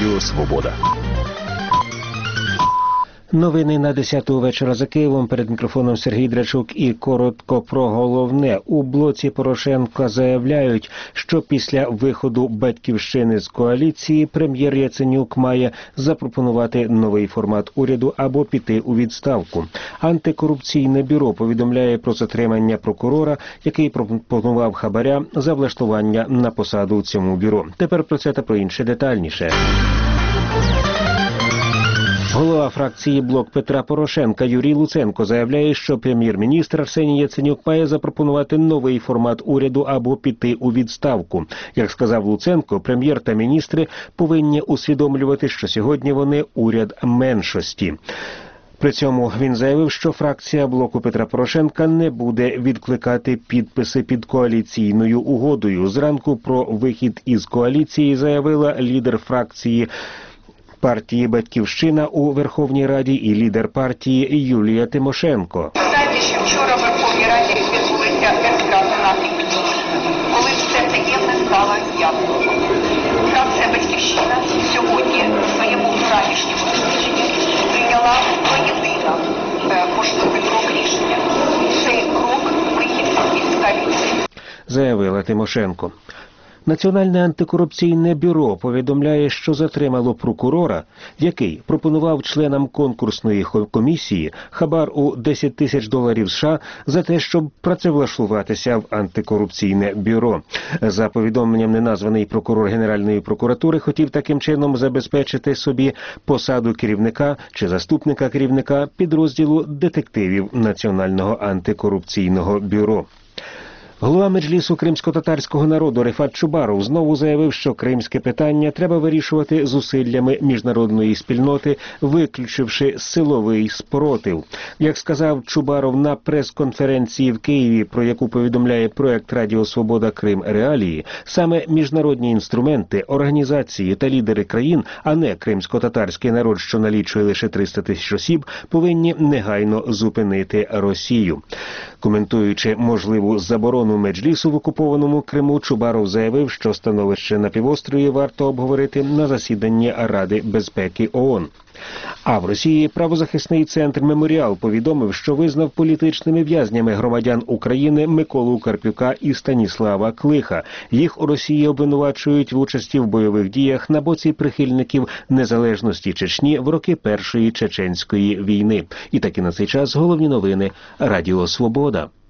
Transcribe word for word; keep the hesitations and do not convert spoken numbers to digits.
Радіо Свобода. Новини на десяту вечора за Києвом. Перед мікрофоном Сергій Драчук і коротко про головне. У блоці Порошенка заявляють, що після виходу «Батьківщини» з коаліції прем'єр Яценюк має запропонувати новий формат уряду або піти у відставку. Антикорупційне бюро повідомляє про затримання прокурора, який пропонував хабаря за влаштування на посаду у цьому бюро. Тепер про це та про інше детальніше. Голова фракції «Блок Петра Порошенка» Юрій Луценко заявляє, що прем'єр-міністр Арсеній Яценюк має запропонувати новий формат уряду або піти у відставку. Як сказав Луценко, прем'єр та міністри повинні усвідомлювати, що сьогодні вони уряд меншості. При цьому він заявив, що фракція «Блоку Петра Порошенка» не буде відкликати підписи під коаліційною угодою. Зранку про вихід із коаліції заявила лідер фракції партії «Батьківщина» у Верховній Раді і лідер партії Юлія Тимошенко. Знаєте, що вчора в Верховній Раді відбулися екстра пікнік, коли все таємне стало ясно. Фракція «Батьківщина» сьогодні в своєму ранішньому дослідженні прийняла єдине можливий крок рішення. Цей крок – вихід із коаліції, заявила Тимошенко. Національне антикорупційне бюро повідомляє, що затримало прокурора, який пропонував членам конкурсної комісії хабар у десять тисяч доларів США за те, щоб працевлаштуватися в антикорупційне бюро. За повідомленням, неназваний прокурор Генеральної прокуратури хотів таким чином забезпечити собі посаду керівника чи заступника керівника підрозділу детективів Національного антикорупційного бюро. Голова Меджлісу кримсько-татарського народу Рефат Чубаров знову заявив, що кримське питання треба вирішувати зусиллями міжнародної спільноти, виключивши силовий спротив. Як сказав Чубаров на прес-конференції в Києві, про яку повідомляє проект «Радіо Свобода. Крим. Реалії», саме міжнародні інструменти, організації та лідери країн, а не кримсько-татарський народ, що налічує лише триста тисяч осіб, повинні негайно зупинити Росію. Коментуючи можливу заборону Меджлісу в окупованому Криму, Чубаров заявив, що становище на півострові варто обговорити на засіданні Ради безпеки ООН. А в Росії правозахисний центр «Меморіал» повідомив, що визнав політичними в'язнями громадян України Миколу Карпюка і Станіслава Клиха. Їх у Росії обвинувачують в участі в бойових діях на боці прихильників незалежності Чечні в роки Першої чеченської війни. І таки на цей час головні новини Радіо Свобода.